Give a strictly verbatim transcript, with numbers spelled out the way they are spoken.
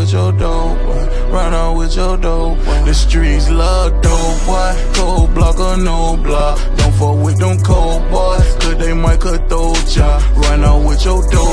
with your dope boy. Run out with your dope boy. The streets love dope boy. Cold block or no block. Don't fuck with them cold boys, cause they might cut throat ya. Run out with your dope